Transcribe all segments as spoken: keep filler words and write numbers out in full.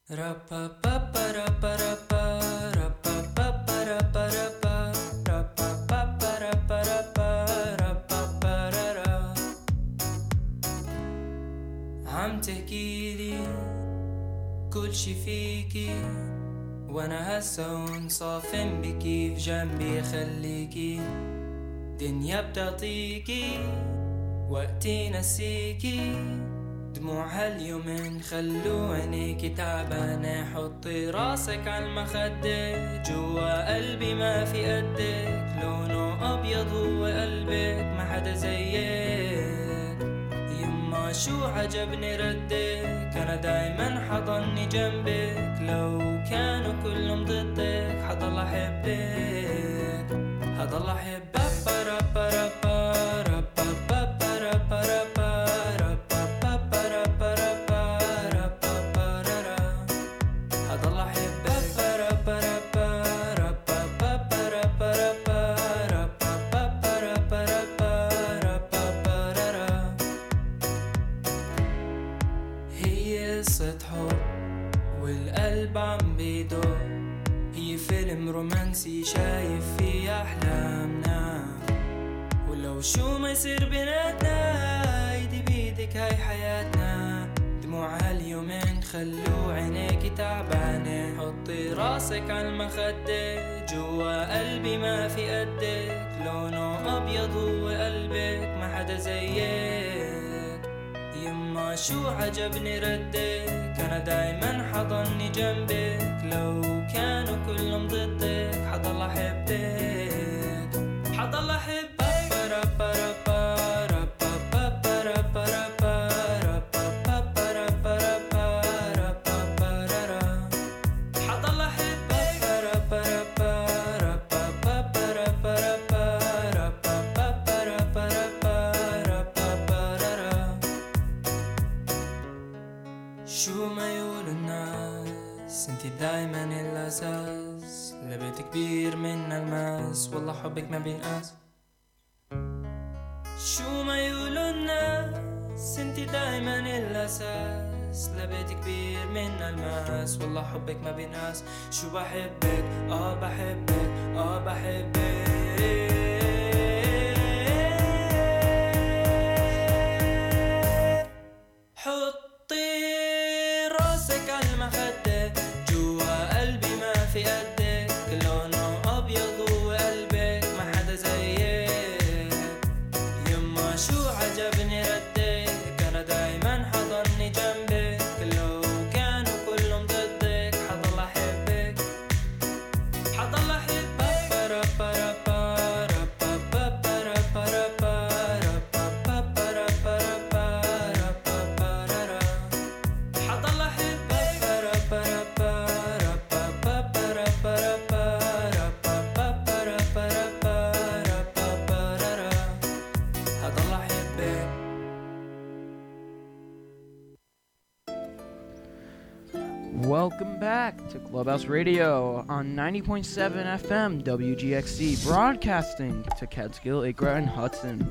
عم تحكيلي كل شي فيكي وانا هسه ونصافن بكي في جنبي خليكي دنيا بتعطيكي وقتي نسيكي دموع هاليومين خلو عينيكي تعبانة حطي راسك عالمخدة جوا قلبي ما في قدك لونه أبيض هو قلبك ما حدا زيك يما شو عجبني ردك أنا دايما حضني جنبك لو كانوا كلهم ضدك حضل أحبك حضل أحبك والقلب عم بيدور هي فيلم رومانسي شايف فيه أحلامنا ولو شو ما يصير بيناتنا ايدي بيدك هاي حياتنا دموع هاليومين خلو عينيكي تعبانة حطي راسك عالمخدة جوا قلبي ما في قدك لونه أبيض هو قلبك ما حدا زيك يما شو عجبني ردك أنا دايما حضني جنبك لو كانوا كلهم ضدك حضل أحبك حضل أحبك شو ما يقول الناس انتي دايما الأساس لبيت كبير من الماس والله حبك ما بينقاس شو ما يقولوا الناس انتي دايما الأساس لبيت كبير من الماس والله حبك ما بينقاس شو بحبك اه بحبك اه بحبك Welcome back to Clubhouse Radio on ninety point seven F M W G X C, broadcasting to Catskill, Acra, and Hudson.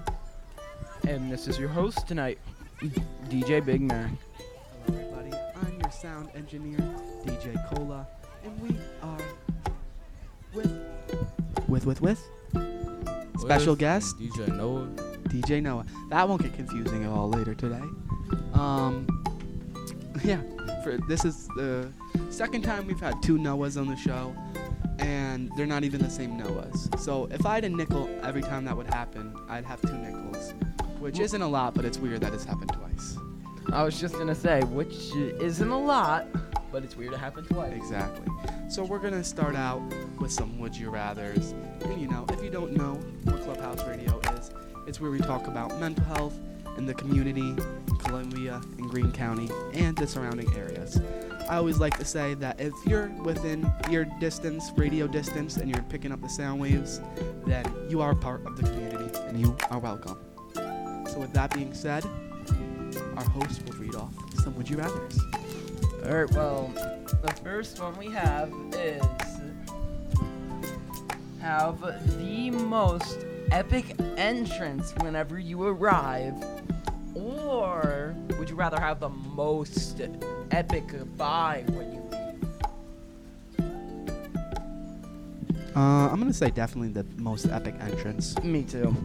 And this is your host tonight, D J Big Mac. Hello everybody, I'm your sound engineer, D J Cola, and we are with, with, with, with, special with guest, D J Noah. D J Noah. That won't get confusing at all later today. Um, yeah. For, this is the second time we've had two Noahs on the show, and they're not even the same Noahs. So if I had a nickel every time that would happen, I'd have two nickels, which isn't a lot, but it's weird that it's happened twice. I was just going to say, which isn't a lot, but it's weird it happened twice. Exactly. So we're going to start out with some Would You Rathers. And you know, if you don't know what Clubhouse Radio is, it's where we talk about mental health in the community, in Columbia, in Greene County, and the surrounding areas. I always like to say that if you're within ear distance, radio distance, and you're picking up the sound waves, then you are part of the community, and you are welcome. So with that being said, our host will read off some Would You Rathers. Alright, well, the first one we have is have the most epic entrance whenever you arrive, or would you rather have the most epic goodbye when you Uh, I'm gonna say definitely the most epic entrance. Me too.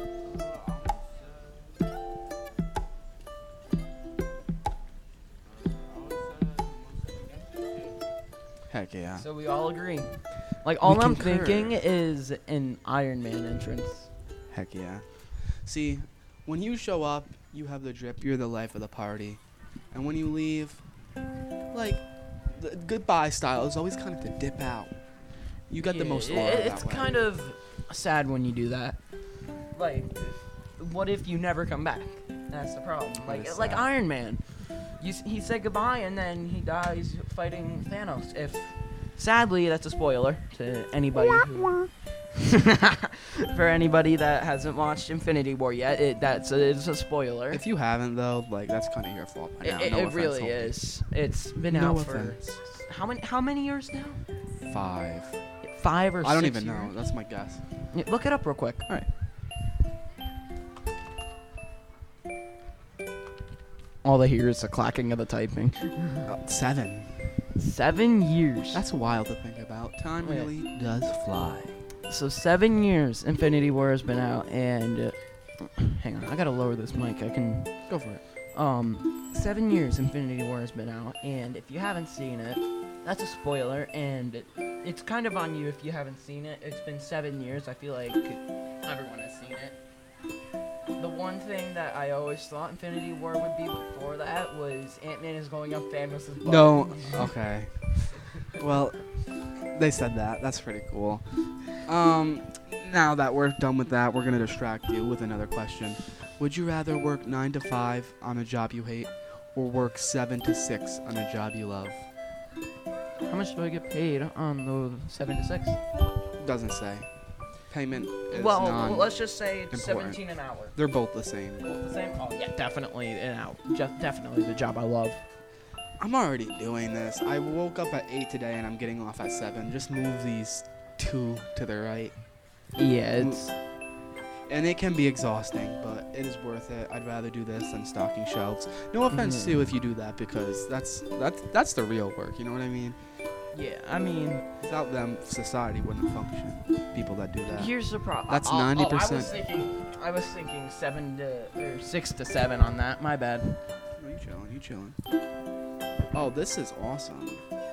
Heck yeah. So we all agree. Like, all We I'm concur. thinking is an Iron Man entrance. Heck yeah. See, when you show up, you have the drip. You're the life of the party. And when you leave, like, the goodbye style is always kind of to dip out. You got the Yeah, most it- aura It's that way. kind of sad when you do that. Like, what if you never come back? That's the problem. Like, is like sad. Iron Man. You, s- he said goodbye and then he dies fighting Thanos. If sadly, that's a spoiler to anybody who, for anybody that hasn't watched Infinity War yet. It that's a, it's a spoiler. If you haven't though, like that's kind of your fault. By it now. it, No it offense, really Hulk. is. It's been No out offense. for how many how many years now? Five. Five or I don't six even know. years? That's my guess. Yeah, look it up real quick. All right. All they hear is the clacking of the typing. Uh, seven. Seven years. That's wild to think about. Time Yeah. really does fly. So seven years Infinity War has been out, and uh, hang on, I gotta lower this mic. I can. Go for it. Um, seven years Infinity War has been out, and if you haven't seen it, that's a spoiler, and it, it's kind of on you if you haven't seen it. It's been seven years. I feel like everyone has seen it. The one thing that I always thought Infinity War would be before that was Ant-Man is going up Thanos' butt. No. Okay. Well, they said that. That's pretty cool. Um, now that we're done with that, we're gonna distract you with another question. Would you rather work nine to five on a job you hate, or work seven to six on a job you love? How much do I get paid on the seven to six? Doesn't say. Payment is Well, non. let's just say it's important. seventeen an hour. They're both the same. Both the same? Oh yeah, definitely an hour. Just definitely the job I love. I'm already doing this. I woke up at eight today and I'm getting off at seven. Just move these two to the right. Yeah, it's And it can be exhausting, but it is worth it. I'd rather do this than stocking shelves. No offense Mhm. too if you do that, because that's that's that's the real work. You know what I mean? yeah. I mean, Without them, society wouldn't function. People that do that. here's the problem. That's Oh, I ninety was percent. thinking, I was thinking seven to or six to seven on that. My bad. Oh, you chilling? You chilling? Oh, this is awesome.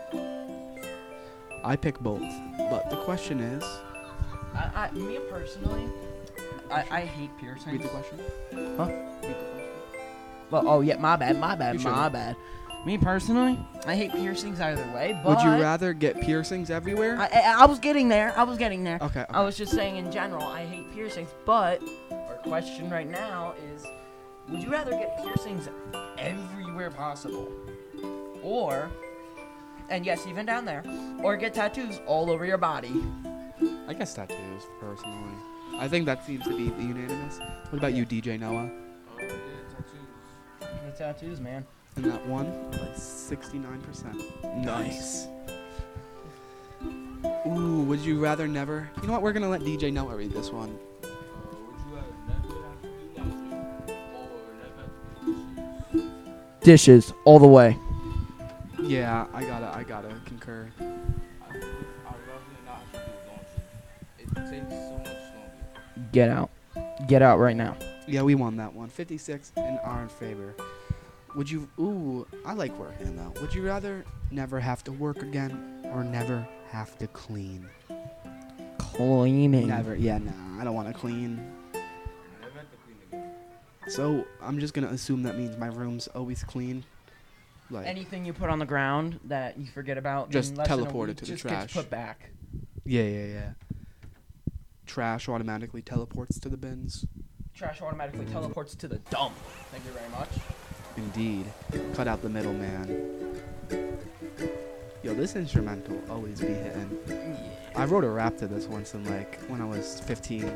I pick both, but the question is, I, I me personally, I, I hate piercings. read the question. Huh? Read the question. Well, oh yeah, my bad, my bad, You my should. bad. Me personally, I hate piercings either way. But Would you rather get piercings everywhere? I, I, I was getting there. I was getting there. okay. okay. I was just saying in general, I hate piercings. But our question right now is, would you rather get piercings everywhere possible, or, and yes, even down there, or get tattoos all over your body? I guess tattoos, personally. I think that seems to be the unanimous. What about you, D J Noah? The tattoos, man. And that one, like sixty-nine percent. Nice. Ooh, would you rather never? You know what? We're gonna let D J Noah read this one. Dishes all the way. Yeah, I gotta, I gotta concur. Get out. Get out right now. Yeah, we won that one. fifty-six in our favor. Would you? Ooh, I like working though. Would you rather never have to work again or never have to clean? Cleaning. Never. Yeah, nah. I don't want to clean. So I'm just gonna assume that means my room's always clean. Like, Anything you put on the ground that you forget about, Just in less than a teleport it week to the just trash. gets put back. yeah, yeah, yeah. Trash automatically teleports to the bins. Trash automatically teleports to the dump. Thank you very much. Indeed. Cut out the middleman. Yo, this instrumental always be hitting. Yeah. I wrote a rap to this once in like when I was fifteen.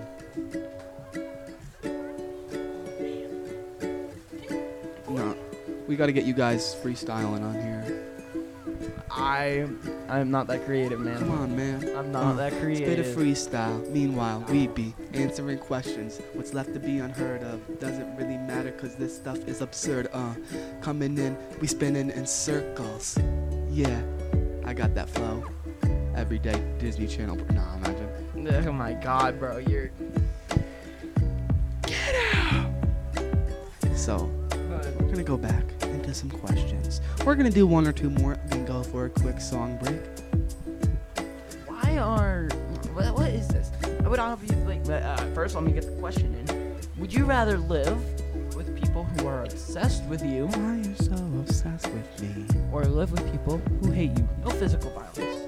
No, we got to get you guys freestyling on here. I, I'm not that creative, man. Come on, man. I'm not Uh, that Spit creative. a freestyle. Meanwhile, we be answering questions. What's left to be unheard of doesn't really matter, cause this stuff is absurd. Uh, coming in, we spinning in circles. Yeah, I got that flow. everyday Disney Channel. Nah, imagine. Oh my God, bro, you're. So, we're gonna go back into some questions. We're gonna do one or two more, then go for a quick song break. Why are what, what is this? I would obviously uh, first let me get the question in. Would you rather live with people who are obsessed with you, Why are you so obsessed with me? or live with people who hate you? No physical violence.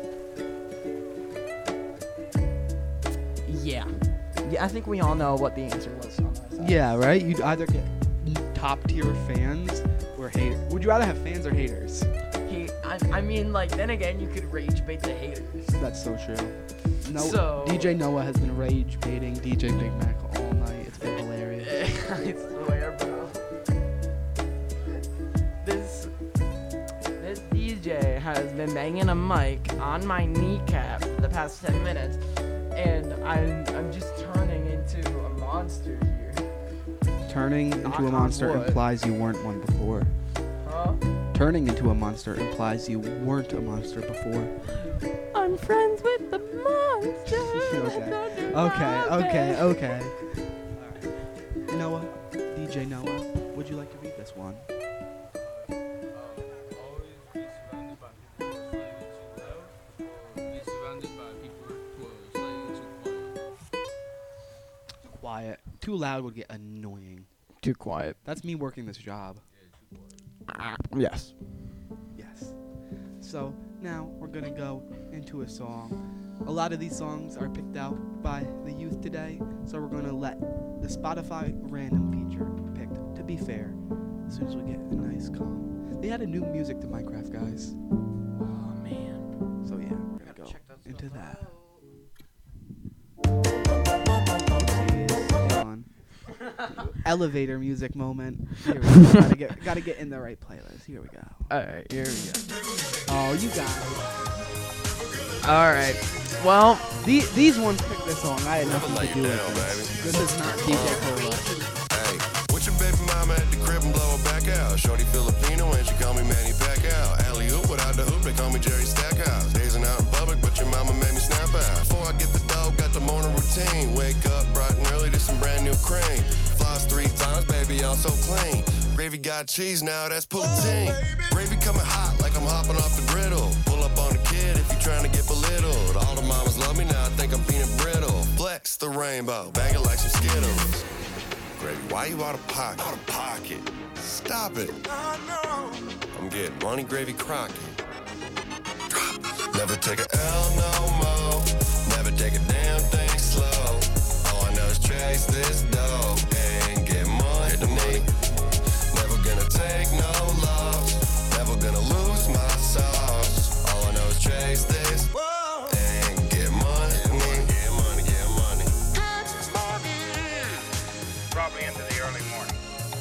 Yeah, yeah. I think we all know what the answer was on that side. Yeah, right? You'd either get top tier fans or haters. Would you rather have fans or haters? He, I, I mean, like then again, you could rage bait the haters. That's so true. No, So- D J Noah has been rage baiting D J Big Mac all night. It's been hilarious. I swear, bro. This this D J has been banging a mic on my kneecap for the past ten minutes, and I'm I'm just turning into a monster here. Turning Knock into a on monster wood. implies you weren't one before. Huh? Turning into a monster implies you weren't a monster before. I'm friends with the monster. Okay. Okay, okay, okay. Alright. Noah, D J Noah, would you like to read this one? Quiet. Too loud would get annoying. Too quiet. That's me working this job. Yes. Yes. So now we're gonna go into a song. A lot of these songs are picked out by the youth today, so we're gonna let the Spotify random feature be picked. To be fair, as soon as we get a nice calm. They had a new music to Minecraft, guys. Oh man. So yeah, we're gonna Gotta go check that into stuff that. out. Oopsies. Hang on. Elevator music moment. Here we go. gotta get gotta get in the right playlist. Here we go. All right, here we go. Oh, you guys. All right. Well, The, these ones picked this song. I had nothing lay to do you with down, this. baby. This is not D J Cola. Hey, with your baby mama at the crib and blow her back out. Shorty Filipino and she call me Manny Pacquiao. Alley oop without the hoop, they call me Jerry Stackhouse. Dazing out in public, but your mama made me snap out. Before I get the dough, got the morning routine. Wake up bright and early to some brand new cream. Floss three times, baby, I'm so clean. Gravy got cheese now, that's poutine. Gravy coming hot like I'm hopping off the griddle. Pull up on the kid if you trying to get belittled. All the mamas love me now, I think I'm peanut brittle. Flex the rainbow, bang it like some Skittles. Gravy, why you out of pocket? Out of pocket. Stop it. I'm getting money, Gravy Crockett. Never take a L no more. Never take a damn thing slow. All I know is chase this dough and get money to me. Never gonna take no loss. Never gonna lose my sauce. All I know is chase this and get money to me. Get money, get money. Probably into the early morning.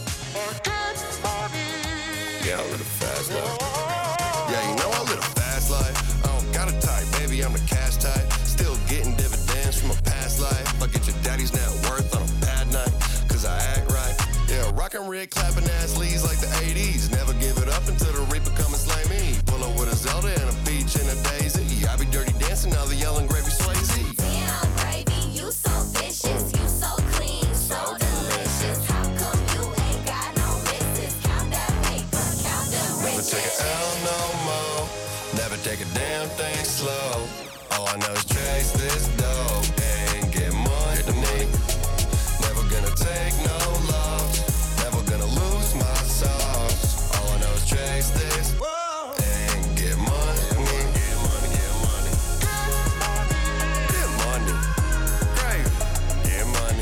Yeah, I live a fast life. Yeah, you know I live a fast life. I don't got a type, baby, I'm the cash type. Still getting dividends from a past life. I get your daddy's net worth on a bad night, cause I act right. Yeah, rockin' red, clapping ass leads like the eighties. Never give it up until the reaper come and slay me. Pull up with a Zelda and a peach and a daisy. I be dirty dancing, now the yelling Gravy Swayze. Damn, Gravy, you so vicious, you so clean, so delicious. How come you ain't got no misses? Count that paper, count them Never take riches. a L no more. Never take a damn thing slow. All I know is chase this dough and get money to me. Never gonna take no loss. Never gonna lose my sauce. All I know is chase this and get money to me. Get money, get money. Get money. Gravy. Get money.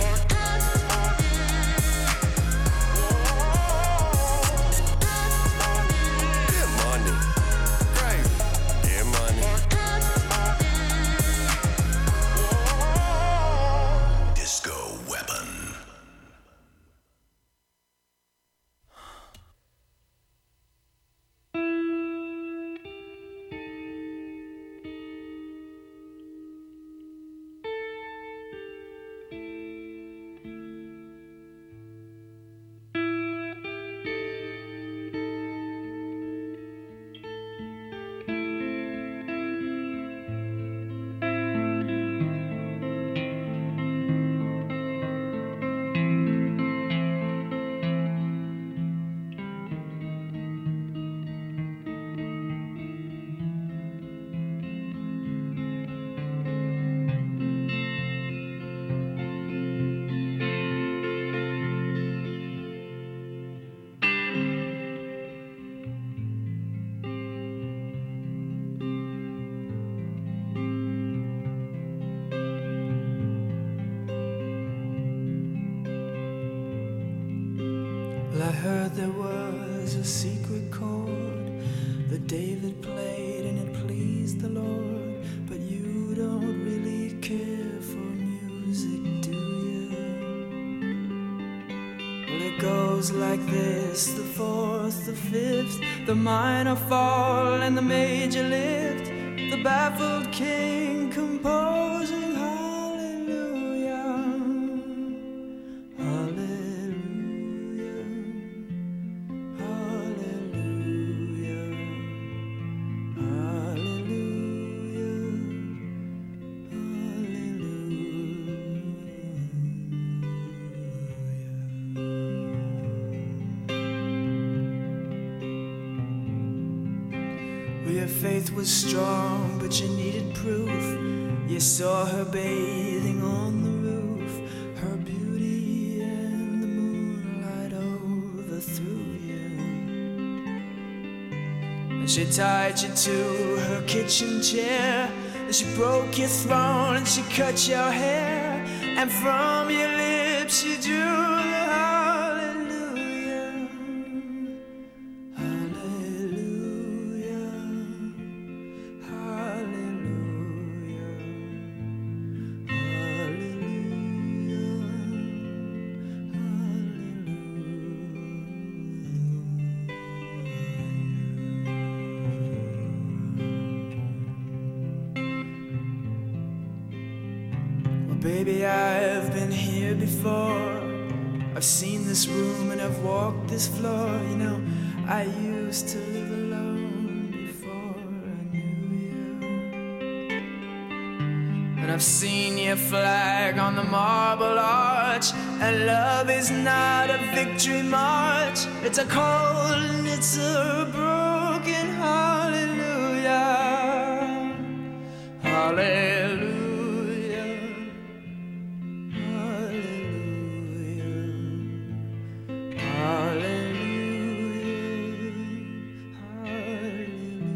Get money. Gravy. Get money. Well, I heard there was a secret chord that David played and it pleased the Lord. But you don't really care for music, do you? Well, it goes like this: the fourth, the fifth, the minor fall and the major lift, the baffled king composing hallelujah, hallelujah, hallelujah, hallelujah. Well, your faith was strong, but you needed proof. You saw her bathing on the roof, her beauty and the moonlight overthrew you. And she tied you to her kitchen chair, and she broke your throne and she cut your hair, and from your lips she drew the hallelujah, hallelujah, hallelujah, hallelujah. Well, baby, I've been here before. I've seen this room and I've walked this floor. You know, I used to live alone before I knew you. And I've seen your flag on the marble arch, and love is not a victory march. It's a cold and it's a broken hallelujah, hallelujah, hallelujah, hallelujah,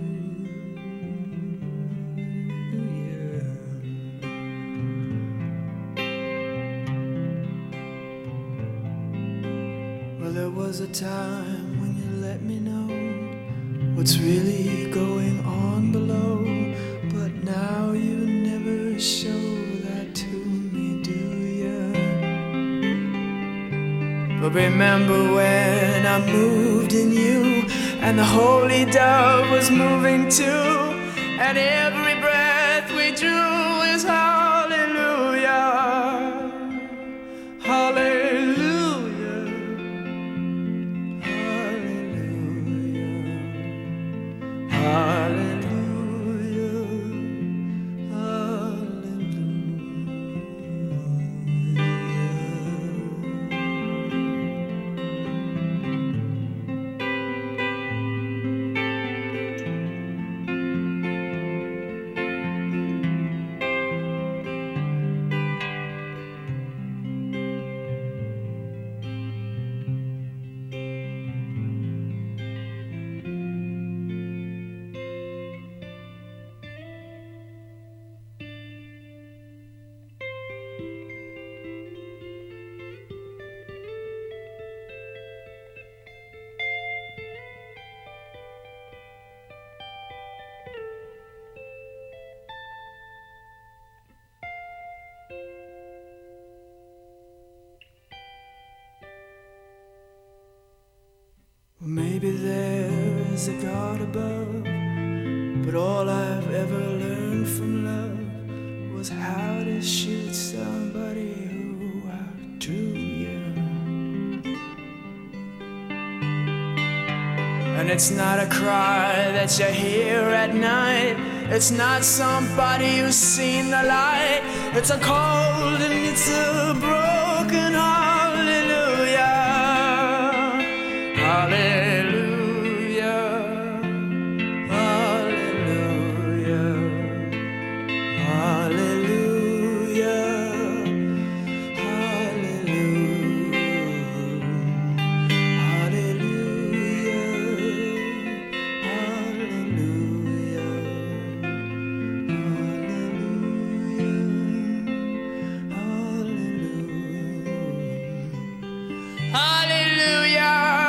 hallelujah. Well, there was a time when you let me know what's really going on below, but now you never show that to me, do you? But remember when I moved in you, and the holy dove was moving too, and every breath we drew is hallelujah, hallelujah, hallelujah, hallelujah, Well, maybe there's a God above, but all I've ever learned from love was how to shoot somebody who outdrew you. And it's not a cry that you hear at night, it's not somebody who's seen the light, it's a cold and it's a broken hallelujah, hallelujah, hallelujah, hallelujah, hallelujah,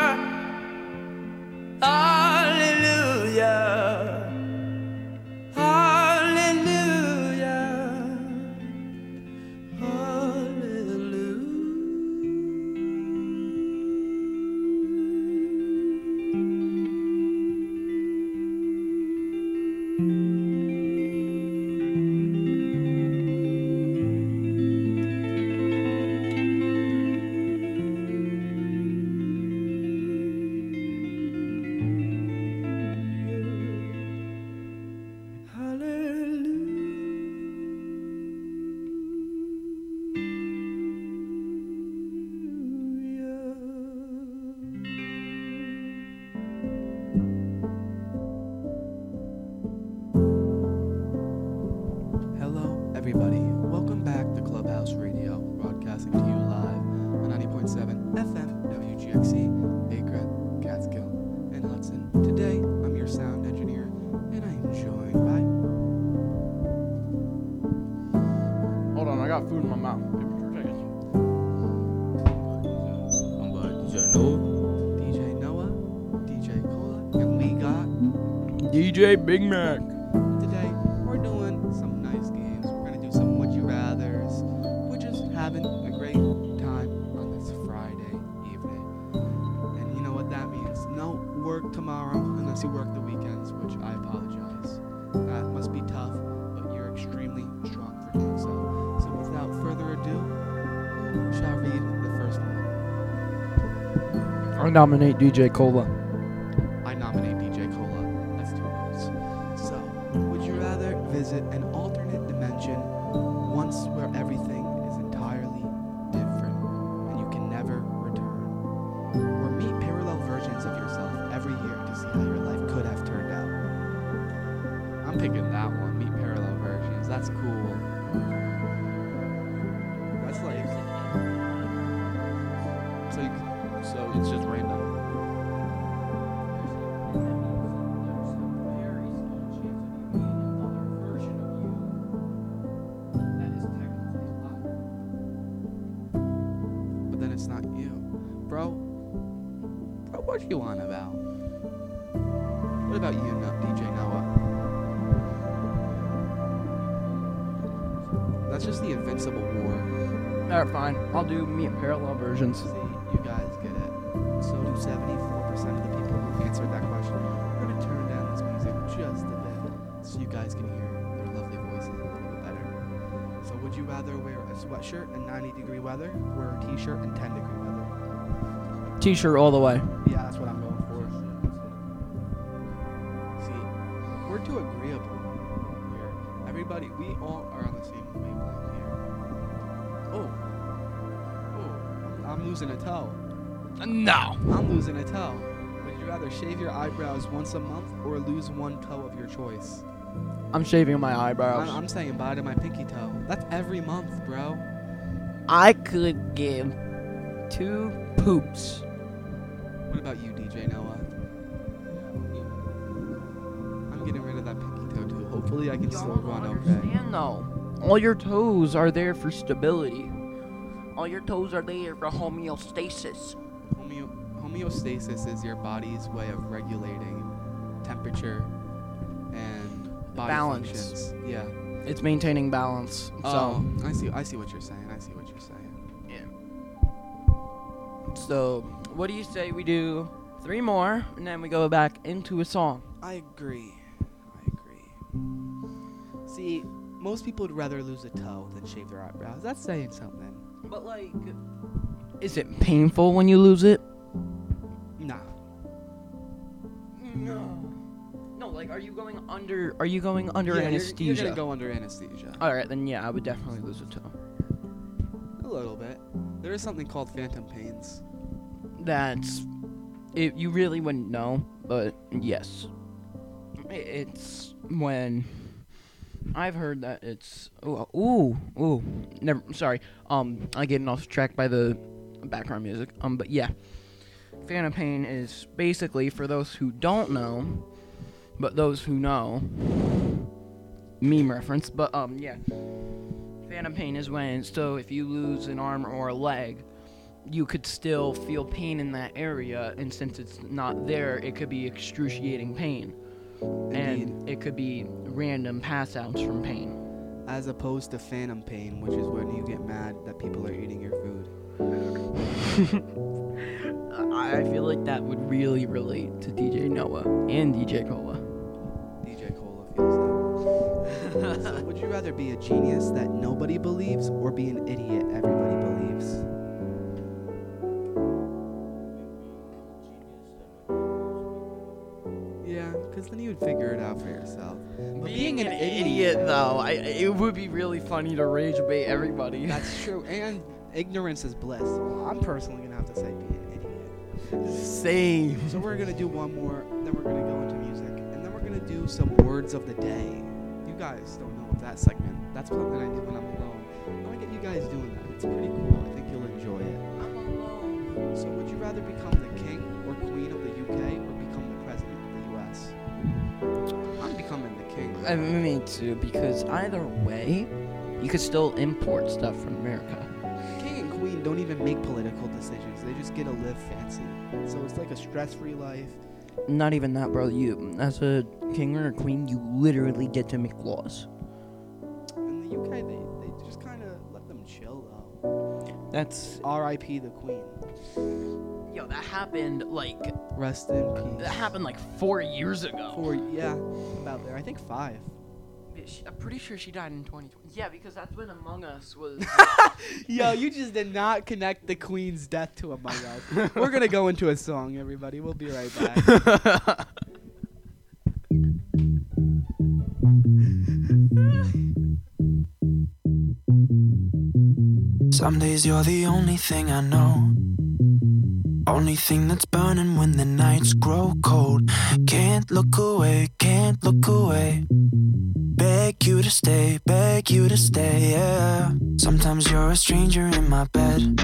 my mouth. Give me two seconds. I'm by D J Noah. D J Noah, D J Cola, and we got D J Big Mac. today. We're doing some nice games. We're gonna do some Would You Rather's. We're just having a great time on this Friday evening. And you know what that means? No work tomorrow unless you work the weekends, which I apologize. That must be tough, but you're extremely strong for doing so. So without further ado, shall read the first one. I nominate D J Cola. I nominate D J Cola. That's two votes. So, would you rather visit an alternate dimension once where everything is entirely different and you can never return? Or meet parallel versions of yourself every year to see how your life could have turned out? I'm picking that one. Meet parallel versions. That's cool. That's like. So, you, c- so it's just random. But then it's not you. Bro, bro, what you on about? What about you, no- D J Noah? That's just the Invincible War. Alright, fine. I'll do me and parallel versions. See, you guys get it. So do seventy-four percent of the people who answered that question. We're going to turn down this music just a bit so you guys can hear their lovely voices a little bit better. So would you rather wear a sweatshirt in ninety degree weather or a t-shirt in ten degree weather? T-shirt all the way. Yeah, that's what I'm going for. See, we're too agreeable here. Everybody, we all are on the same wavelength here. Oh. Oh, I'm, I'm losing a toe. No. I'm losing a toe. Would you rather shave your eyebrows once a month or lose one toe of your choice? I'm shaving my eyebrows. I'm, I'm saying bye to my pinky toe. That's every month, bro. I could give two poops. What about you, D J Noah? I'm getting rid of that pinky toe too. Hopefully I can still run okay. understand though. All your toes are there for stability. All your toes are there for homeostasis. Homeo- homeostasis is your body's way of regulating temperature and body Balance. functions. Yeah. It's maintaining balance. So, Oh, I see. I see what you're saying. I see what you're saying. so what do you say we do three more and then we go back into a song? I agree. I agree. See, most people would rather lose a toe than shave their eyebrows. That's saying something. But like, is it painful when you lose it? Nah. No. No, like, are you going under? Are you going under Yeah, you're- anesthesia? You're, gonna go under anesthesia. All right, then yeah, I would definitely lose a toe. A little bit. There is something called phantom pains. That's, it, you really wouldn't know, but yes, I- it's when I've heard that it's ooh ooh ooh. Never, sorry. Um, I getting off track by the background music. Um, but yeah, phantom pain is basically for those who don't know, but those who know. Meme reference, but um, yeah. Phantom pain is when, so if you lose an arm or a leg, you could still feel pain in that area, and since it's not there, it could be excruciating pain. Indeed. And it could be random pass outs from pain. As opposed to phantom pain, which is when you get mad that people are eating your food. I feel like that would really relate to D J Noah and D J Cola. D J Cola feels that. So would you rather be a genius that nobody believes or be an idiot everybody believes? Yeah, because then you'd figure it out for yourself. But Being an idiot, though, I, it would be really funny to rage bait everybody. That's true, and ignorance is bliss. Well, I'm personally going to have to say be an idiot. Same. So we're gonna do one more, then we're gonna go into music, and then we're gonna do some words of the day. You guys don't know of that segment. That's something I do when I'm alone. I wanna get you guys doing that. It's pretty cool. I think you'll enjoy it. I'm alone. So would you rather become the king or queen of the U K or become the president of the U S? I'm becoming the king. I me too, because either way, you could still import stuff from America. King and queen don't even make political decisions. They just get to live fancy. So it's like a stress-free life. Not even that, bro. You, as a king or a queen, you literally get to make laws. In the U K, they, they just kind of let them chill, though. That's R I P the queen. yo. That happened like Rest in peace. that happened like four years ago. Four, yeah, about there. I think five. Yeah, she- I'm pretty sure she died in twenty twenty. Yeah, because that's when Among Us was. Yo, you just did not connect the queen's death to Among Us. We're gonna go into a song, everybody. We'll be right back. Some days you're the only thing I know. Only thing that's burning when the nights grow cold. Can't look away, can't look away. Beg you to stay, beg you to stay, yeah. Sometimes you're a stranger in my bed.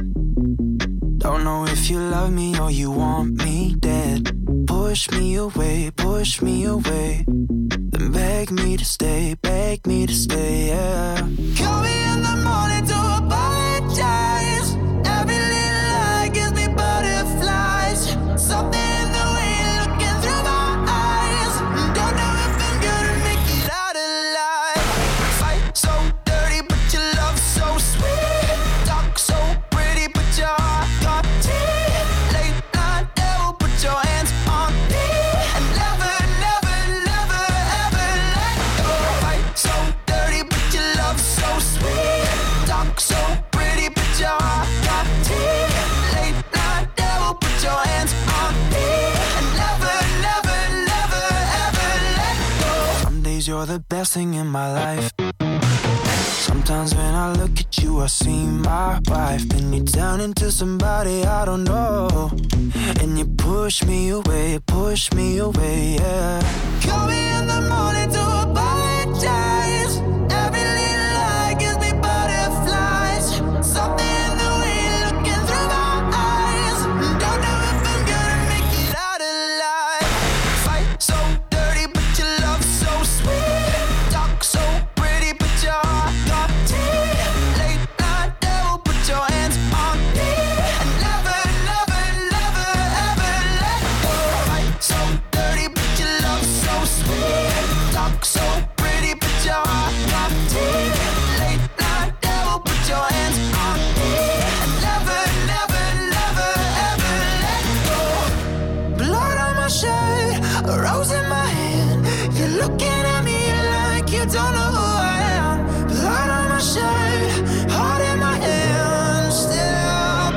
Don't know if you love me or you want me dead. Push me away, push me away. Then beg me to stay, beg me to stay, yeah. Call me in the morning to apologize. Every little lie gives me butterflies. Something in the way you're looking through my eyes. Don't know if I'm gonna make it out alive. Fight so dirty, but your love so sweet. Talk so pretty, but your heart got teeth. Late night devil, put your hands on me. And never, never, never, ever let go. Fight so dirty, but your love so sweet. Talk so pretty, but your heart got teeth. Late night devil, put your hands on me. And never, never, never, ever let go. Some days you're the best thing in my life. Sometimes when I look at you, I see my wife. Then you turn into somebody I don't know. And you push me away, push me away, yeah. Call me in the morning to apologize. Every little lie gives me butterflies. Something in the way you're looking through my eyes. Don't know if I'm gonna make it out alive. Fight so dirty, but your love so sweet. Talk so pretty, but your heart got teeth. Late night devil, put your hands on me. And never, never, never, ever let go. Fight so dirty, but your love so sweet. Talk so pretty, but your heart got teeth. Late night devil, put your hands on me. And never, never, never, ever let go. Blood on my shirt, a rose in my hand. You're looking at me like you don't know who I am. Blood on my shirt, heart in my hand, still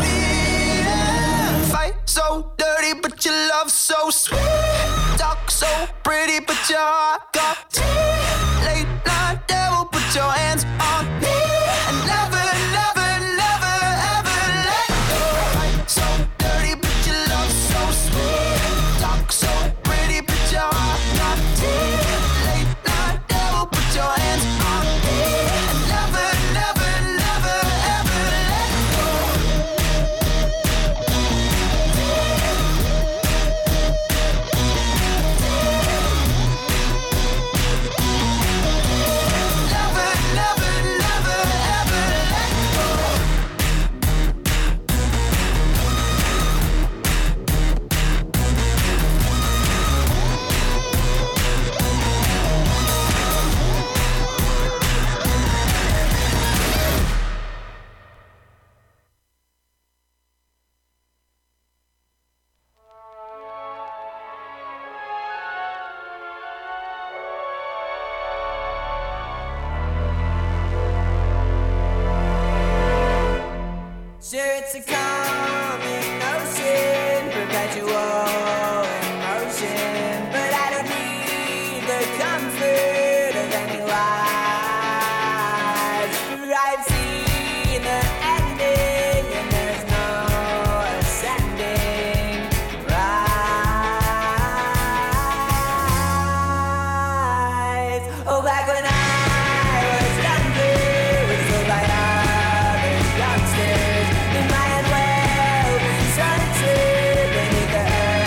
beating. Fight so dirty, but your love so sweet. Talk so pretty, but your heart got teeth. Late night devil, put your hands on me. And never, never, never, ever let go. Fight so dirty, but your love so sweet. Talk so pretty, but your heart got teeth. Late night devil, put your hands on me. And never, never, never, ever let go. Never, never, never, ever let go. Sure, it's a common ocean, perpetual emotion, but I don't need the comfort of any lies. I've seen the ending, and there's no ascending. Rise. Oh, back when I was younger, was told by other youngsters, it might as well be sunset beneath the earth.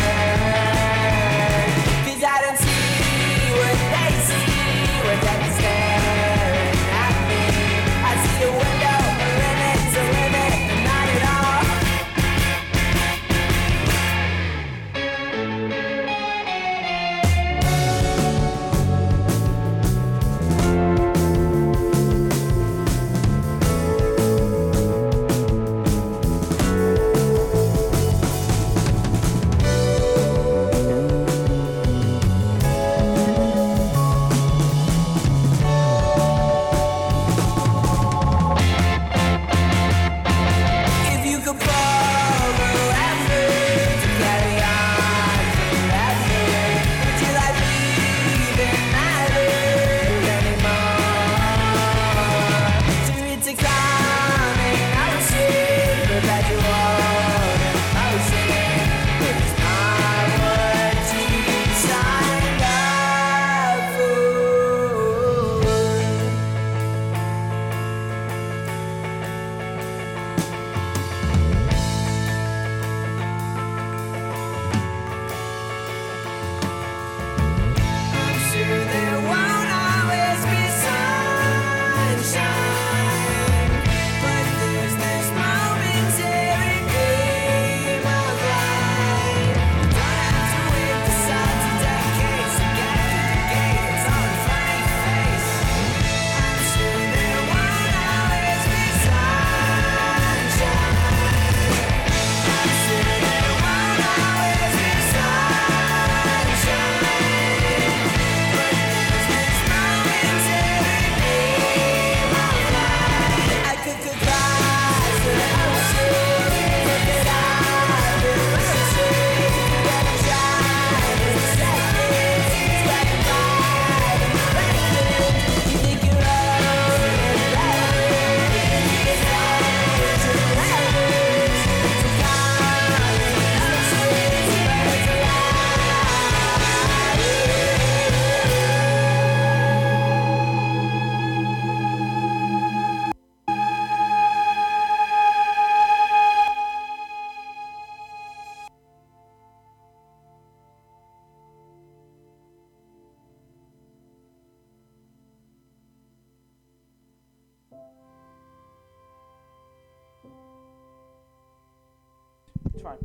fine.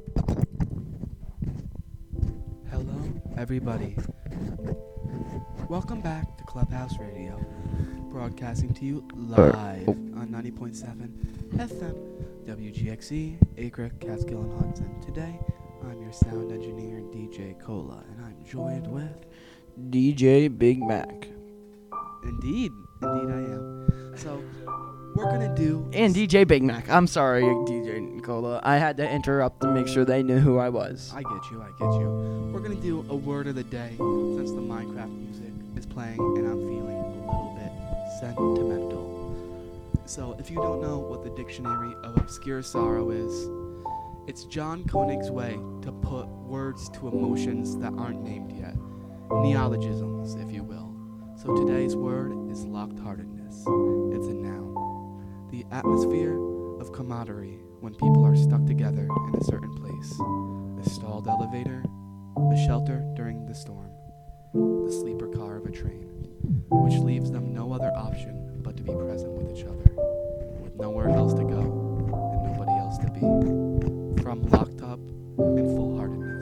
Hello, everybody. Welcome back to Clubhouse Radio, broadcasting to you live on ninety point seven F M W G X E, Acre, Catskill, and Hudson. Today, I'm your sound engineer, D J Cola, and I'm joined with... D J Big Mac. Indeed, indeed I am. So, we're gonna do... And D J Big Mac. I'm sorry, D J Nicola. I had to interrupt to make sure they knew who I was. I get you, I get you. We're gonna do a word of the day since the Minecraft music is playing and I'm feeling a little bit sentimental. So if you don't know what the Dictionary of Obscure Sorrow is, it's John Koenig's way to put words to emotions that aren't named yet. Neologisms, if you will. So today's word is locked-heartedness. It's a noun. The atmosphere of camaraderie when people are stuck together in a certain place. A stalled elevator, a shelter during the storm, the sleeper car of a train, which leaves them no other option but to be present with each other, with nowhere else to go and nobody else to be. From locked up and full-heartedness.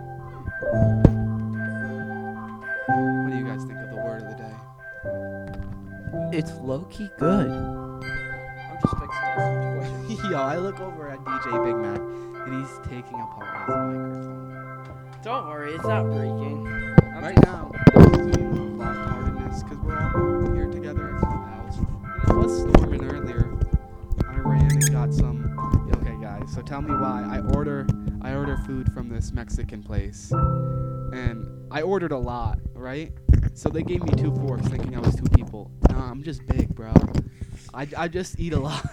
What do you guys think of the word of the day? It's low-key good. I'm just fixing this situation. Yo, I look over at D J Big Mac and he's taking apart his microphone. Don't worry, it's not breaking. I'm Right just- now, locked-heartedness, because we're all here together at Clubhouse. I was storming earlier. I ran and got some. Okay, guys. So tell me why I order. I order food from this Mexican place, and I ordered a lot, right? So they gave me two forks, thinking I was two people. Nah, I'm just big, bro. I, I just eat a lot.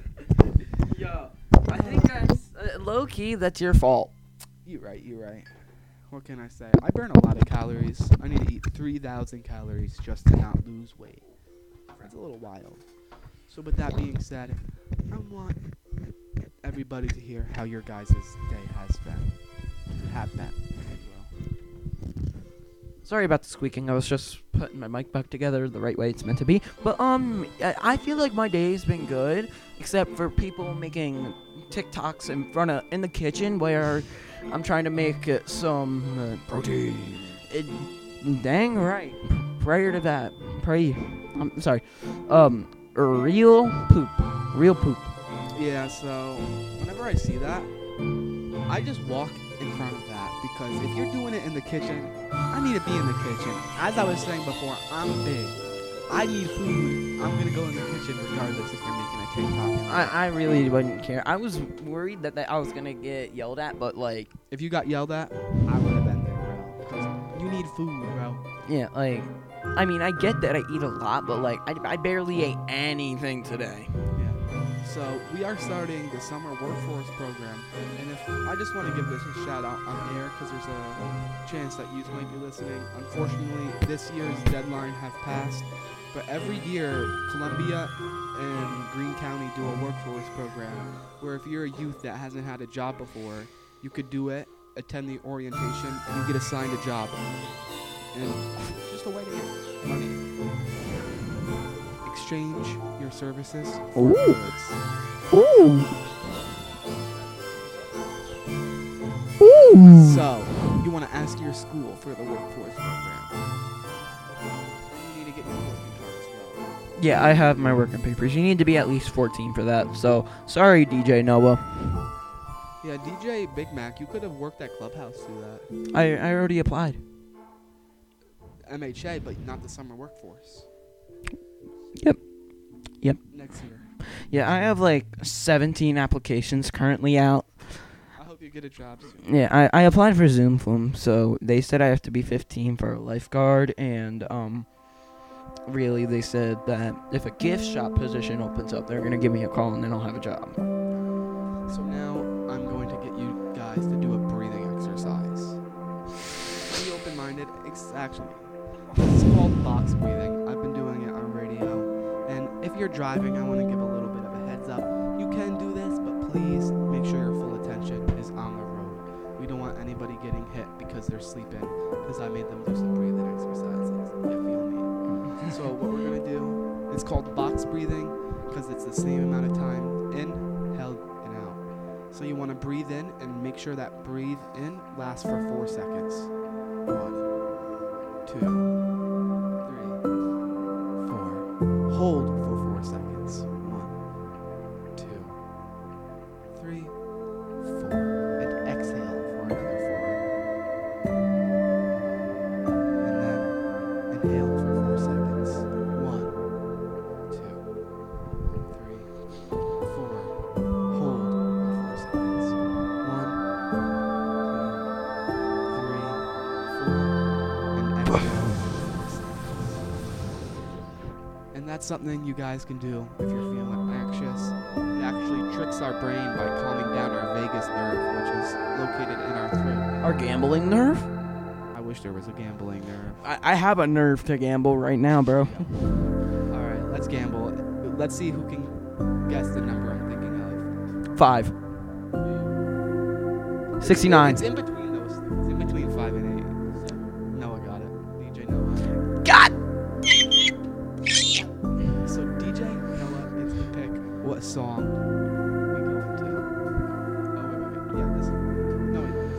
Yo, I think that's uh, low-key. That's your fault. You're right. You're right. What can I say? I burn a lot of calories. I need to eat three thousand calories just to not lose weight. That's a little wild. So with that being said, I want everybody to hear how your guys' day has been. Have been, if you will. Sorry about the squeaking. I was just putting my mic back together the right way it's meant to be. But um, I, I feel like my day's been good, except for people making TikToks in front of in the kitchen where I'm trying to make uh, some uh, protein. It, dang right. Prior to that, pray. I'm sorry. Um, real poop. Real poop. Yeah, so whenever I see that, I just walk in front of that because if you're doing it in the kitchen, I need to be in the kitchen. As I was saying before, I'm big. I need food. I'm gonna go in the kitchen regardless if you're making a TikTok. I, I really wouldn't care. I was worried that, that I was gonna get yelled at, but like, If you got yelled at, I would have been there, bro. 'Cause you need food, bro. yeah, like, I mean, I get that I eat a lot, but like, I, I barely ate anything today. Yeah. So we are starting the summer workforce program, and if I just want to give this a shout out on air because there's a chance that you might be listening. Unfortunately, this year's deadline have passed, but every year Columbia and Greene County do a workforce program where if you're a youth that hasn't had a job before, you could do it, attend the orientation, and you get assigned a job. And it's just a way to get money. Exchange your services for Ooh. goods. Ooh. So, you want to ask your school for the workforce program. And you need to get your working card as well. Yeah, I have my working papers. You need to be at least fourteen for that. So, sorry, D J Noah. Yeah, D J Big Mac, you could have worked at Clubhouse through that. I I already applied. M H A, but not the summer workforce. Yep. Yep. Next year. Yeah, I have like seventeen applications currently out. I hope you get a job soon. Yeah, I, I applied for Zoom Flume, so they said I have to be fifteen for a lifeguard, and um, really they said that if a gift shop position opens up, they're gonna give me a call and then I'll have a job. So now I'm going to get you guys to do a breathing exercise. Be open-minded. It's actually, it's called box breathing. I've been doing it on radio. And if you're driving, I want to give a little bit of a heads up. You can do this, but please make sure your full attention is on the road. We don't want anybody getting hit because they're sleeping, because I made them do some breathing exercises. You feel me? So what we're going to do, it's called box breathing because it's the same amount of time in, held, and out. So you want to breathe in and make sure that breathe in lasts for four seconds. One, two, three, four. Hold for four seconds. One, two, three, four. And exhale for another four. And then inhale for four seconds. One, two, three, four. Hold for four seconds. One, two, three, four. And exhale for four seconds. And that's something you guys can do if you're feeling anxious. It actually tricks our brain by calming down our vagus nerve, which is located in our throat. Our gambling nerve? I wish there was a gambling nerve. I, I have a nerve to gamble right now, bro. All right, let's gamble. Let's see who can guess the number I'm thinking of. Five. sixty-nine. It's in between those things. It's in between five and eight. So Noah got it. D J Noah. God! So D J Noah gets to pick what song we go into. Oh wait, wait, wait. Yeah, this. No, wait, this.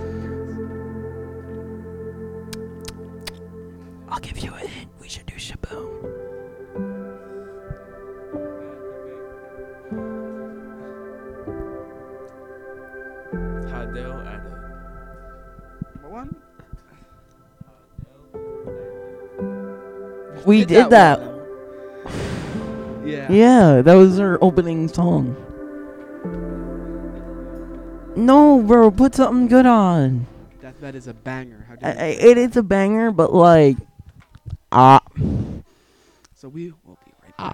Here it is. I'll give you a hint. We should do Shaboom. Hadel Adel. Number one. We Did did that. one. Yeah. Yeah, that was our opening song. No, bro, put something good on. Deathbed is a banger. How I, dare I, you? it is a banger, but like, ah. So we will be right back.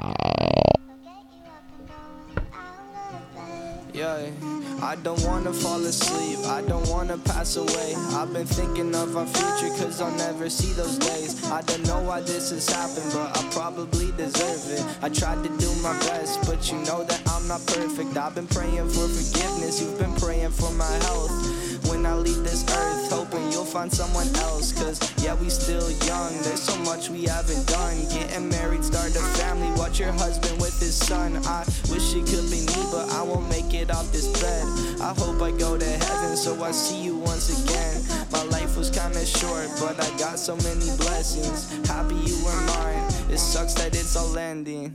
Yeah, I don't wanna fall asleep, I don't wanna pass away. I've been thinking of our future cause I'll never see those days. I don't know why this has happened, but I probably deserve it. I tried to do my best, but you know that I'm not perfect. I've been praying for forgiveness, you've been praying for my health. When I leave this earth, hoping you'll find someone else. Cause yeah, we still young, there's so much we haven't done. Getting married, start a family, watch your husband with his son. I wish it could be me, but I won't make it off this bed. I hope I go to heaven so I see you once again. My life was kinda short, but I got so many blessings. Happy you were mine, it sucks that it's all ending.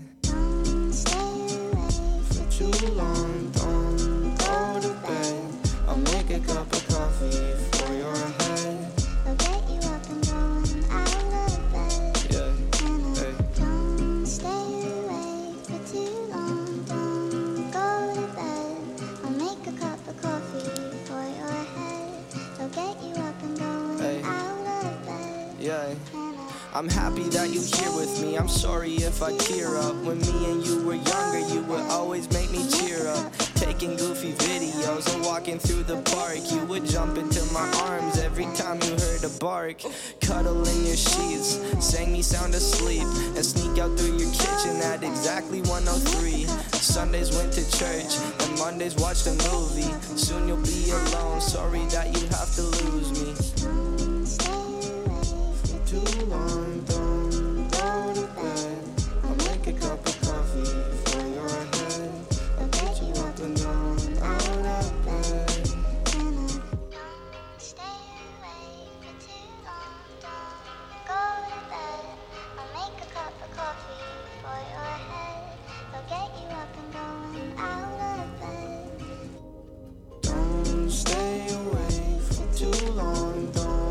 For too long, don't go to bed. I'll make a cup of coffee for your head. I'll get you up and going out of bed. Yeah, hey. Don't stay awake for too long. Don't go to bed. I'll make a cup of coffee for your head. I'll get you up and going Hey. out of bed. Yeah. I'm happy that you here with me. I'm sorry if I tear up. When me and you were younger, you would always make me cheer up. Taking goofy videos and walking through the park. You would jump into my arms every time you heard a bark. Cuddle in your sheets, sang me sound asleep, and sneak out through your kitchen at exactly one oh three. Sundays went to church, and Mondays watched a movie. Soon you'll be alone, sorry that you have to lose me. Too long, don't go to bed. I'll make a cup of coffee for your head. I'll get you up and down, out of bed. Stay awake for too long. Don't go to bed. I'll make a cup of coffee for your head. I'll get you up and going out of bed. Don't stay awake for too long, don't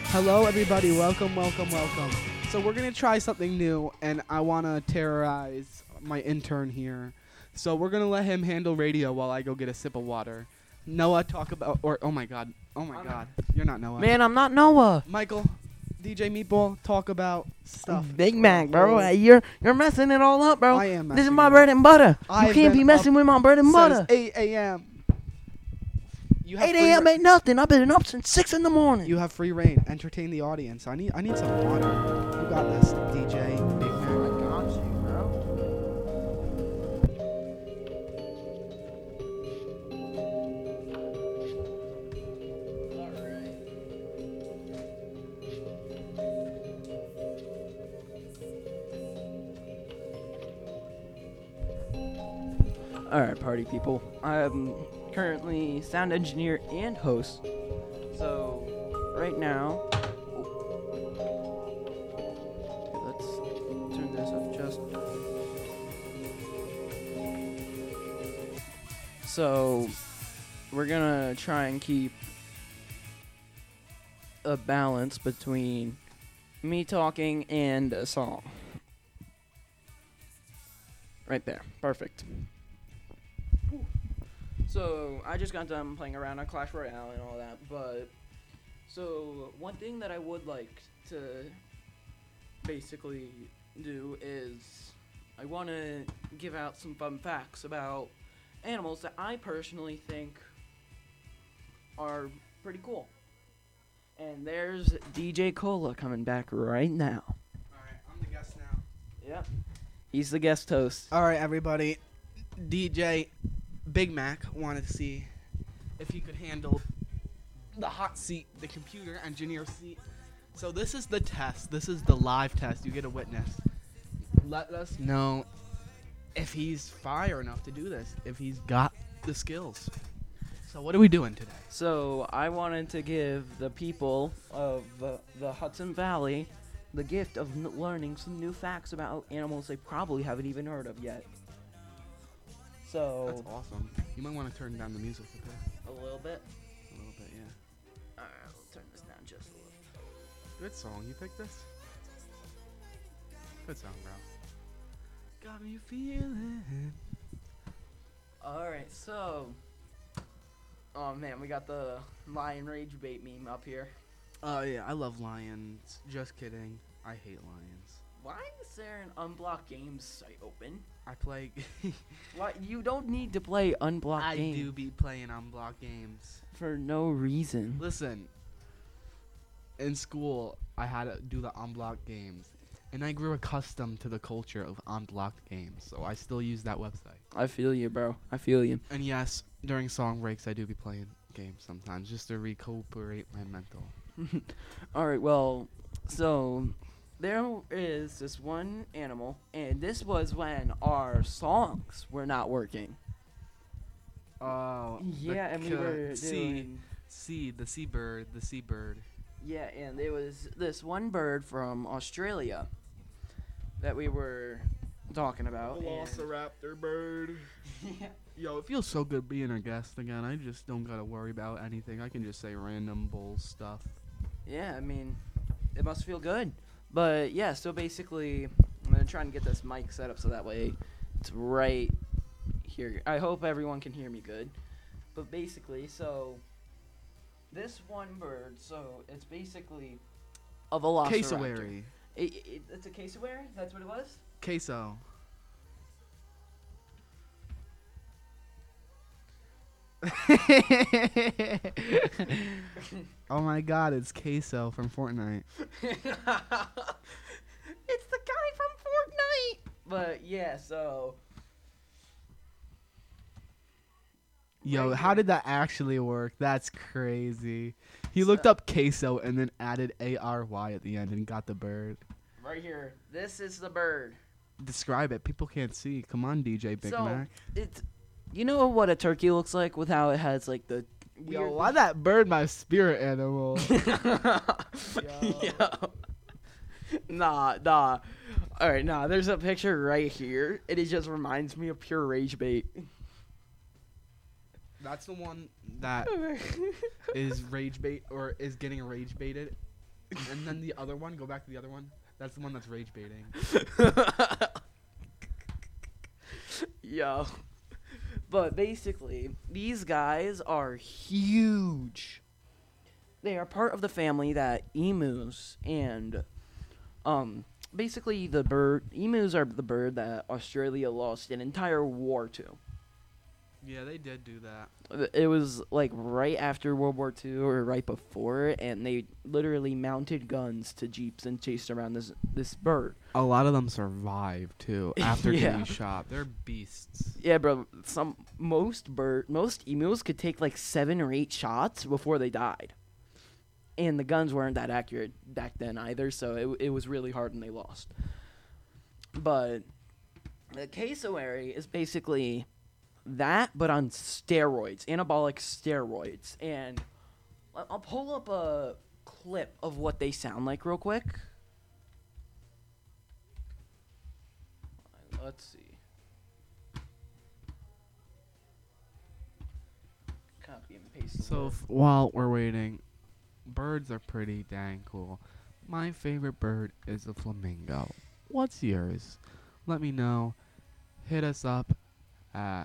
Hello, everybody. Welcome, welcome, welcome. So we're gonna try something new, and I wanna terrorize my intern here. So we're gonna let him handle radio while I go get a sip of water. Noah, talk about, or oh my god, oh my god, you're not Noah. Man, I'm not Noah. Michael, D J Meatball, talk about stuff. Big Mac, bro. Hey, You're you're messing it all up, bro. I am This is messing my it bread up. and butter. I've you can't been be messing up with my bread and Since butter. eight a.m. You have eight free a.m. re- ain't nothing. I've been up since six in the morning. You have free reign. Entertain the audience. I need I need some water. You got this, D J Big Mac. I got you, bro. All right, party people. I'm currently sound engineer and host. So, right now, okay, let's turn this up just. So, we're gonna try and keep a balance between me talking and a song. Right there. Perfect. So, I just got done playing around on Clash Royale and all that, but, so, one thing that I would like to basically do is, I want to give out some fun facts about animals that I personally think are pretty cool. And there's D J Cola coming back right now. Alright, I'm the guest now. Yep. He's the guest host. Alright, everybody. D J Big Mac wanted to see if he could handle the hot seat, the computer engineer seat. So this is the test. This is the live test. You get a witness. Let us know if he's fire enough to do this, if he's got the skills. So what are we doing today? So I wanted to give the people of the, the Hudson Valley the gift of n- learning some new facts about animals they probably haven't even heard of yet. So That's awesome. You might want to turn down the music a bit. a little bit. A little bit, yeah. Alright, I'll turn this down just a little. Good song. You picked this? Good song, bro. Got me feeling. Alright, so oh man, we got the lion rage bait meme up here. Oh yeah, I love lions. Just kidding. I hate lions. Why is there an unblocked games site open? I play. Why you don't need to play unblocked I games do be playing unblocked games. for no reason. Listen. In school, I had to do the unblocked games, and I grew accustomed to the culture of unblocked games. So I still use that website. I feel you, bro. I feel you. And yes, during song breaks, I do be playing games sometimes just to recuperate my mental. All right, well, so there is this one animal, and this was when our songs were not working. Oh. Yeah, and we were sea, doing. sea, the seabird, the seabird. Yeah, and there was this one bird from Australia that we were talking about. and- Velociraptor bird. yeah. Yo, it feels so good being a guest again. I just don't gotta worry about anything. I can just say random bull stuff. Yeah, I mean, it must feel good. But yeah, so basically, I'm gonna try and get this mic set up so that way it's right here. I hope everyone can hear me good. But basically, so this one bird, so it's basically a velociraptor. Cassowary. It, it, it's a cassowary. That's what it was. Queso. Oh my god, it's Queso from Fortnite. It's the guy from Fortnite. But yeah, so Yo, Right how here. did that actually work? That's crazy. He So- looked up queso and then added A R Y at the end and got the bird. right here, this is the bird. Describe it. People can't see. Come on, D J Big so Mac. it's, you know what a turkey looks like with how it has like the Yo, weird- why that bird my spirit animal? Yo. Nah, nah. All right, nah. There's a picture right here, and it just reminds me of pure rage bait. That's the one that is rage bait or is getting rage baited. And then the other one, go back to the other one. That's the one that's rage baiting. Yo. But basically, these guys are huge. They are part of the family that emus and um basically the bird emus are the bird that Australia lost an entire war to. Yeah, they did do that. It was like right after World War Two or right before, and they literally mounted guns to jeeps and chased around this this bird. A lot of them survived too after Yeah. getting shot. They're beasts. Yeah, bro. Some most bird most emus could take like seven or eight shots before they died, and the guns weren't that accurate back then either. So it it was really hard, and they lost. But the cassowary is basically that, but on steroids, anabolic steroids. And I- I'll pull up a clip of what they sound like real quick. Let's see. Copy and paste. the So word. f- while we're waiting, birds are pretty dang cool. My favorite bird is a flamingo. What's yours? Let me know. Hit us up at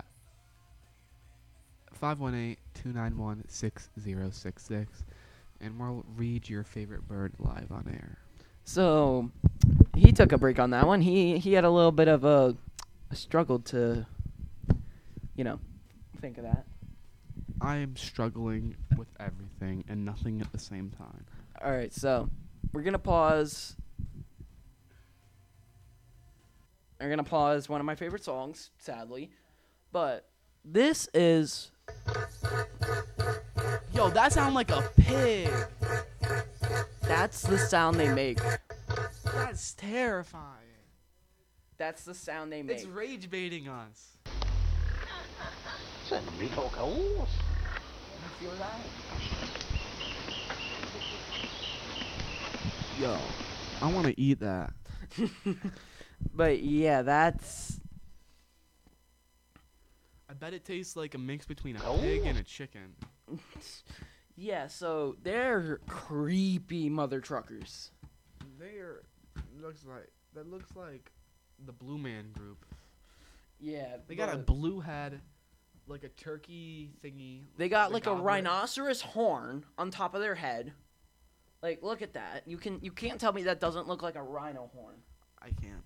five one eight, two nine one, six zero six six, and we'll read your favorite bird live on air. So he took a break on that one. He he had a little bit of a, a struggle to, you know, think of that. I am struggling with everything and nothing at the same time. All right, so we're gonna pause. We're gonna pause one of my favorite songs, sadly, but this is Yo, that sounds like a pig. that's the sound they make. That's terrifying. That's the sound they make. It's rage baiting us. Yo, I want to eat that. But yeah, that's I bet it tastes like a mix between a pig and a chicken. yeah. So they're creepy mother truckers. There looks like that looks like the Blue Man Group. Yeah, They got a but blue head, like a turkey thingy. They got the like a goblet. rhinoceros horn on top of their head. Like, look at that. You can you can't tell me that doesn't look like a rhino horn. I can't.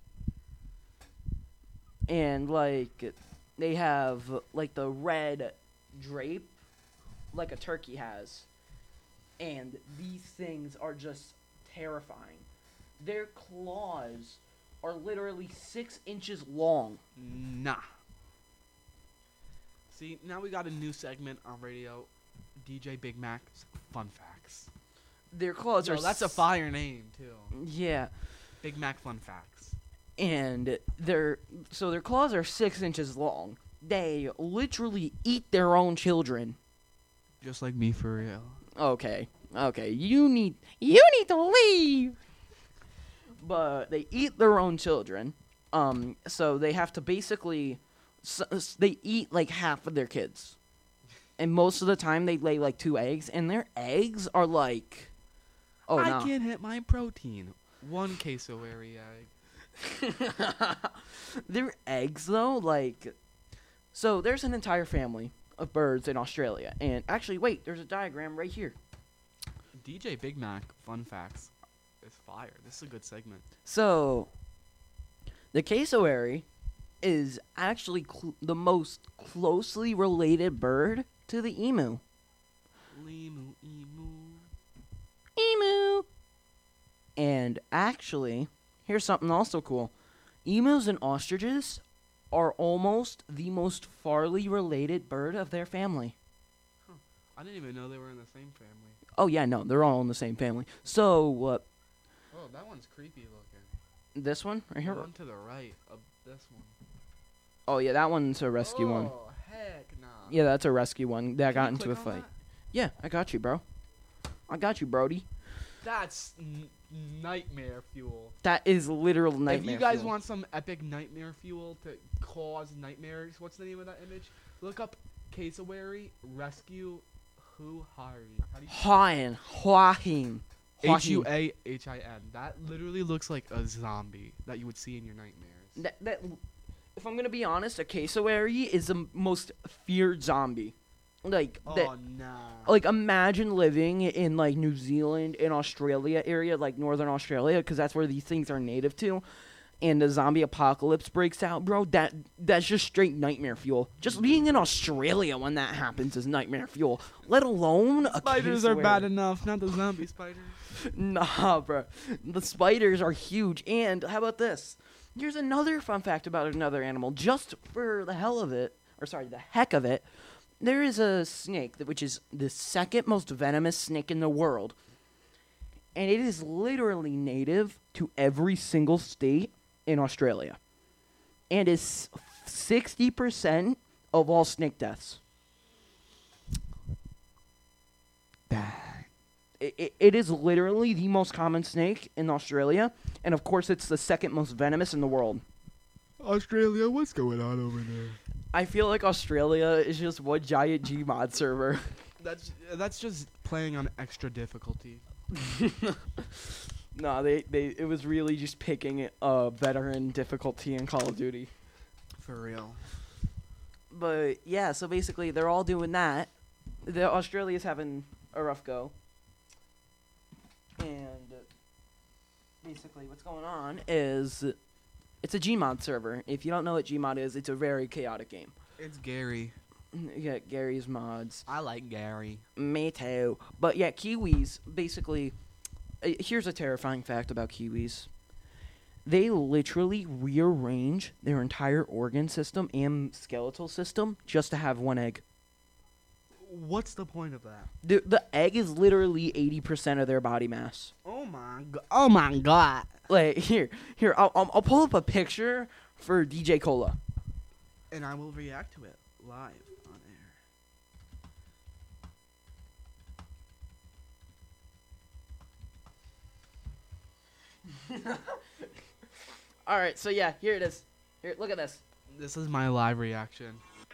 And like they have like the red drape like a turkey has. And these things are just terrifying. Their claws are literally six inches long. Nah. See, now we got a new segment on radio. D J Big Mac's Fun Facts. Their claws Yo, are that's a s- fire name too. Yeah. Big Mac Fun Facts. And their so their claws are six inches long. They literally eat their own children. Just like me for real. Okay, okay, you need you need to leave. But they eat their own children. Um, so they have to basically s- s- they eat like half of their kids, and most of the time they lay like two eggs, and their eggs are like, oh I no. can't hit my protein. One cassowary egg. Their eggs though, like, so there's an entire family of birds in Australia, and actually, wait, there's a diagram right here. D J Big Mac Fun Facts is fire. This is a good segment. So, the cassowary is actually cl- the most closely related bird to the emu. Limu emu. Emu. And actually, here's something also cool. Emus and ostriches are almost the most farly related bird of their family. I didn't even know they were in the same family. Oh yeah, no, they're all in the same family. So, uh, Oh, that one's creepy looking. this one right The here. one to the right of this one. Oh yeah, that one's a rescue one. Oh, heck nah. Yeah, that's a rescue one that Can got you into a click on fight. that? Yeah, I got you, bro. I got you, Brody. That's n- nightmare fuel. That is literal nightmare. If you guys fuel. want some epic nightmare fuel to cause nightmares, what's the name of that image? Look up cassowary rescue Hu Hari. How do you Hain, Huahin, H U A H I N. That literally looks like a zombie that you would see in your nightmares. That, that, if I'm gonna be honest, a cassowary is the m- most feared zombie. Like Oh that. no. Like imagine living in like New Zealand and Australia area, like northern Australia, because that's where these things are native to. And the zombie apocalypse breaks out, bro. That that's just straight nightmare fuel. Just being in Australia when that happens is nightmare fuel. Let alone a Spiders are cassowary. bad enough, not the zombie spiders. Nah, bro. The spiders are huge. And how about this? Here's another fun fact about another animal. Just for the hell of it, or sorry, the heck of it, there is a snake that which is the second most venomous snake in the world. And it is literally native to every single state in Australia. And is sixty percent of all snake deaths. It, it, it is literally the most common snake in Australia. And of course, it's the second most venomous in the world. Australia, what's going on over there? I feel like Australia is just one giant Gmod server. That's that's just playing on extra difficulty. No, they, they it was really just picking a veteran difficulty in Call of Duty. For real. But yeah, so basically they're all doing that. The Australia's having a rough go. And basically what's going on is it's a Gmod server. If you don't know what Gmod is, it's a very chaotic game. It's Gary. You got Gary's mods. I like Gary. Me too. But yeah, Kiwis, basically, uh, here's a terrifying fact about Kiwis. They literally rearrange their entire organ system and skeletal system just to have one egg. What's the point of that? The, the egg is literally eighty percent of their body mass. Oh my god. Oh my god. Like, here, here, I'll, I'll, I'll pull up a picture for D J Cola. And I will react to it live on air. All right, so yeah, here it is. Here, look at this. This is my live reaction.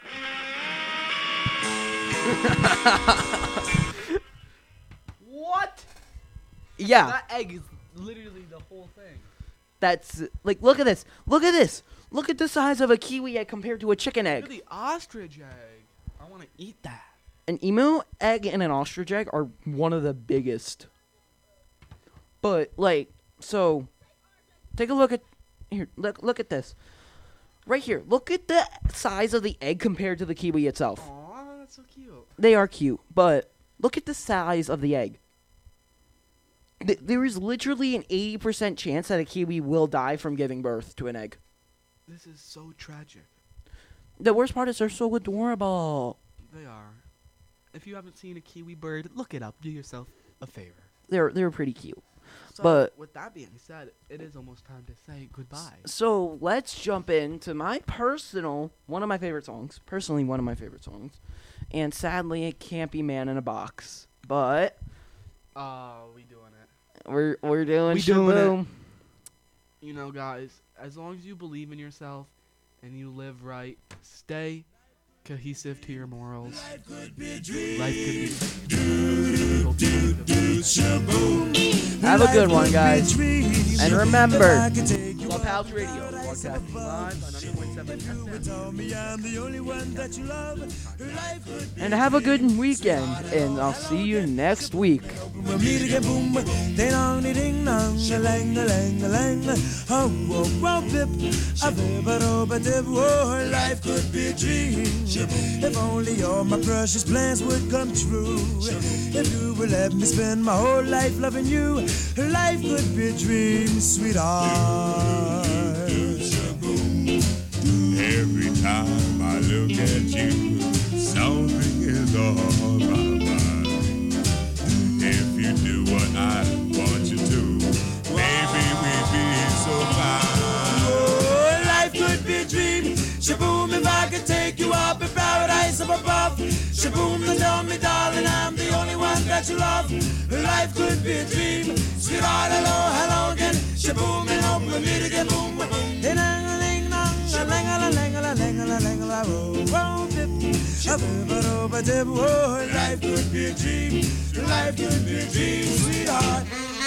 What? Yeah. That egg is literally the whole thing. That's like, look at this. Look at this. Look at the size of a kiwi egg compared to a chicken egg. Look at the ostrich egg. I want to eat that. An emu egg and an ostrich egg are one of the biggest. But like, so take a look at here. Look, look at this. Right here. Look at the size of the egg compared to the kiwi itself. Aw, that's so cute. They are cute, but look at the size of the egg. Th- there is literally an eighty percent chance that a kiwi will die from giving birth to an egg. This is so tragic. The worst part is they're so adorable. They are. If you haven't seen a kiwi bird, look it up. Do yourself a favor. They're they're pretty cute. So, But- with that being said, it is almost time to say goodbye. So let's jump into my personal, one of my favorite songs. Personally, one of my favorite songs. And sadly, it can't be Man in a Box. But Oh, we doing it. we're we're doing We doing it. Shaboom. You know, guys, as long as you believe in yourself and you live right, stay cohesive to your morals. Life could be a dream. Life could be. Have a good one, guys. And remember, Clubhouse Radio, broadcasting live on ninety point seven F M. And have a good weekend, and I'll see you next week. Life could be a dream. If only all my precious plans would come true. If you would let me spend my whole life loving you, life could be a dream, sweetheart. Every time I look at you, something is on my mind. If you do what I want you to, maybe we'd be so fine. Oh, life could be a dream. Shaboom, if I could take you up in paradise up above. Shaboom, then tell me, darling, I'm the only one that you love. Life could be a dream. Sweetheart, hello, hello again. Shaboom, and hope we'll meet again. Boom, boom, boom. Life could be a dream. Life could be a dream, sweetheart.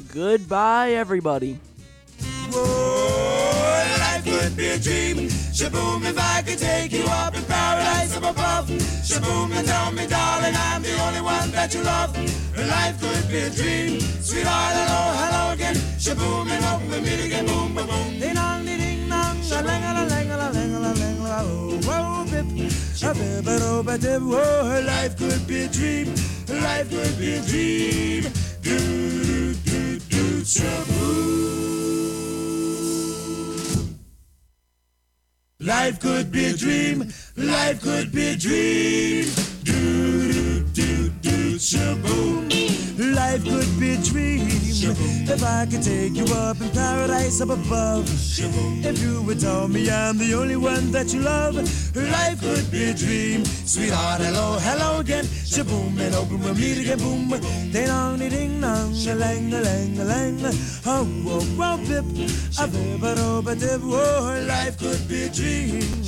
Goodbye, everybody. Whoa, life could be a dream. Shaboom, if I could take you up in paradise up above. Shaboom, and tell me, darling, I'm the only one that you love. Life could be a dream. Sweetheart, hello, hello again. Shaboom, and hope we meet again. Boom, boom, boom. Ding dong, ding ding dong. A lang a lang a lang a lang a lang. Whoa, bip. A bip, a do, ba dip. Whoa, life could be a dream. Life could be a dream. Do, do, do, do, shaboom. Life could be a dream, life could be a dream. Do do do do shaboom. Life could be a dream. If I could take you up in paradise up above. If you would tell me I'm the only one that you love. Life could be a dream. Sweetheart, hello, hello again. Shaboom, and open we'll meet again. Boom, ding dong, ding dong, a lang, a lang, a lang. Oh, whoa, whoa, bip, a bip, a do, ba dip. Whoa, life could be a dream.